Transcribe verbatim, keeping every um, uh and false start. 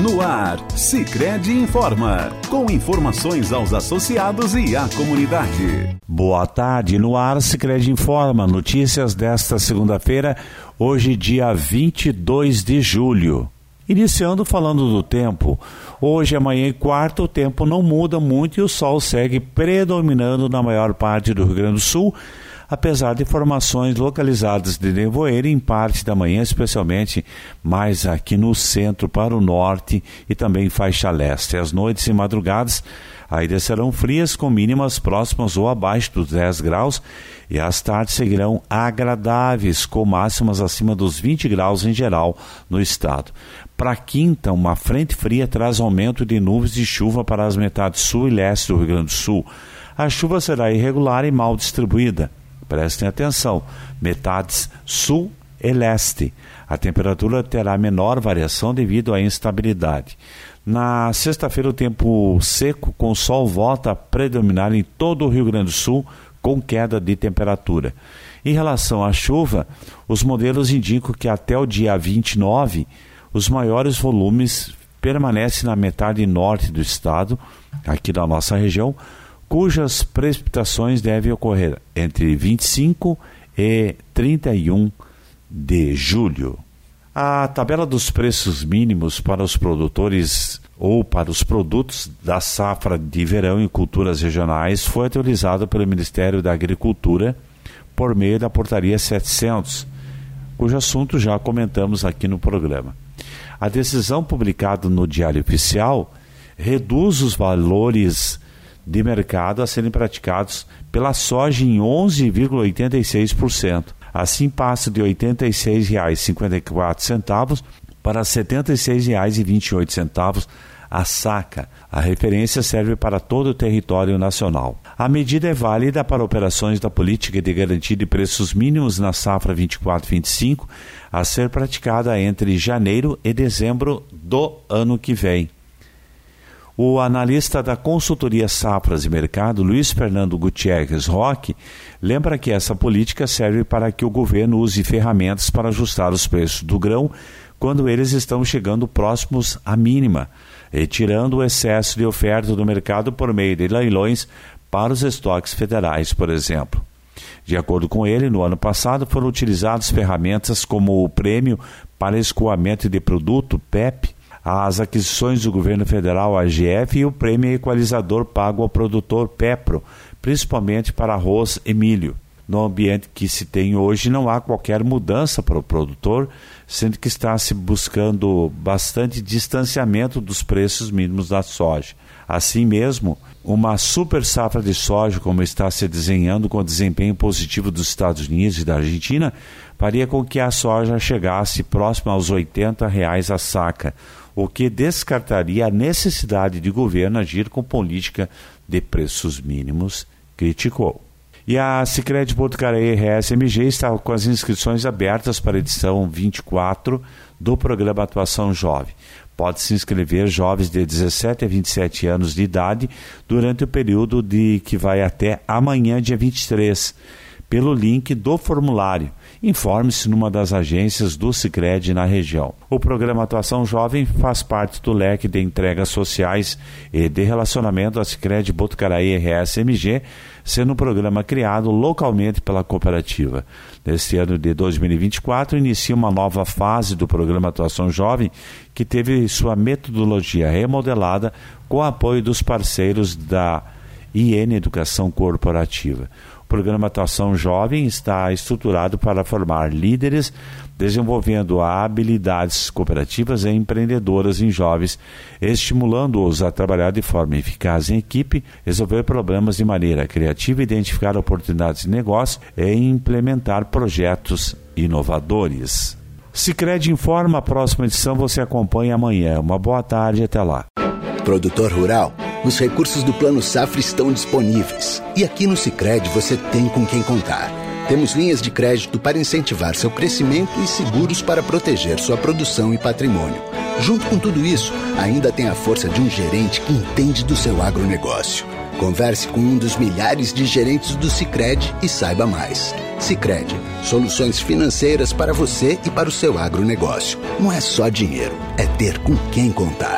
No ar, Sicredi informa, com informações aos associados e à comunidade. Boa tarde, no ar, Sicredi informa, notícias desta segunda-feira, hoje dia vinte e dois de julho. Iniciando falando do tempo, hoje, amanhã e quarta o tempo não muda muito e o sol segue predominando na maior parte do Rio Grande do Sul, apesar de formações localizadas de nevoeiro em parte da manhã, especialmente mais aqui no centro para o norte e também faixa leste. As noites e madrugadas ainda serão frias com mínimas próximas ou abaixo dos dez graus e as tardes seguirão agradáveis com máximas acima dos vinte graus em geral no estado. Para quinta, uma frente fria traz aumento de nuvens de chuva para as metades sul e leste do Rio Grande do Sul. A chuva será irregular e mal distribuída. Prestem atenção, metades sul e leste. A temperatura terá menor variação devido à instabilidade. Na sexta-feira, o tempo seco com sol volta a predominar em todo o Rio Grande do Sul, com queda de temperatura. Em relação à chuva, os modelos indicam que até o dia vinte e nove, os maiores volumes permanecem na metade norte do estado, aqui da nossa região, cujas precipitações devem ocorrer entre vinte e cinco e trinta e um de julho. A tabela dos preços mínimos para os produtores ou para os produtos da safra de verão em culturas regionais foi atualizada pelo Ministério da Agricultura por meio da Portaria setecentos, cujo assunto já comentamos aqui no programa. A decisão publicada no Diário Oficial reduz os valores de mercado a serem praticados pela soja em onze vírgula oitenta e seis por cento. Assim passa de oitenta e seis reais e cinquenta e quatro centavos para setenta e seis reais e vinte e oito centavos a saca. A referência serve para todo o território nacional. A medida é válida para operações da política de garantia de preços mínimos na safra vinte e quatro vinte e cinco a ser praticada entre janeiro e dezembro do ano que vem. O analista da consultoria Safras e Mercado, Luiz Fernando Gutierrez Roque, lembra que essa política serve para que o governo use ferramentas para ajustar os preços do grão quando eles estão chegando próximos à mínima, retirando o excesso de oferta do mercado por meio de leilões para os estoques federais, por exemplo. De acordo com ele, no ano passado foram utilizadas ferramentas como o Prêmio para Escoamento de Produto, P E P, as aquisições do governo federal, A G F, e o prêmio equalizador pago ao produtor PEPRO, principalmente para arroz e milho. No ambiente que se tem hoje, não há qualquer mudança para o produtor, sendo que está se buscando bastante distanciamento dos preços mínimos da soja. Assim mesmo, uma super safra de soja, como está se desenhando com desempenho positivo dos Estados Unidos e da Argentina, faria com que a soja chegasse próxima aos oitenta reais a saca, o que descartaria a necessidade de governo agir com política de preços mínimos, criticou. E a Sicredi Botucaraí R S M G está com as inscrições abertas para a edição vinte e quatro do programa Atuação Jovem. Pode se inscrever jovens de dezessete a vinte e sete anos de idade durante o período de que vai até amanhã, dia vinte e três, pelo link do formulário. Informe-se numa das agências do Sicredi na região. O programa Atuação Jovem faz parte do leque de entregas sociais e de relacionamento da Sicredi Botucaraí R S M G, sendo um programa criado localmente pela cooperativa. Neste ano de dois mil e vinte e quatro, inicia uma nova fase do programa Atuação Jovem, que teve sua metodologia remodelada com o apoio dos parceiros da I N Educação Corporativa. O programa Atuação Jovem está estruturado para formar líderes, desenvolvendo habilidades cooperativas e empreendedoras em jovens, estimulando-os a trabalhar de forma eficaz em equipe, resolver problemas de maneira criativa, identificar oportunidades de negócio e implementar projetos inovadores. Sicredi informa, a próxima edição você acompanha amanhã. Uma boa tarde e até lá. Produtor rural, os recursos do Plano Safra estão disponíveis. E aqui no Sicredi você tem com quem contar. Temos linhas de crédito para incentivar seu crescimento e seguros para proteger sua produção e patrimônio. Junto com tudo isso, ainda tem a força de um gerente que entende do seu agronegócio. Converse com um dos milhares de gerentes do Sicredi e saiba mais. Sicredi, soluções financeiras para você e para o seu agronegócio. Não é só dinheiro, é ter com quem contar.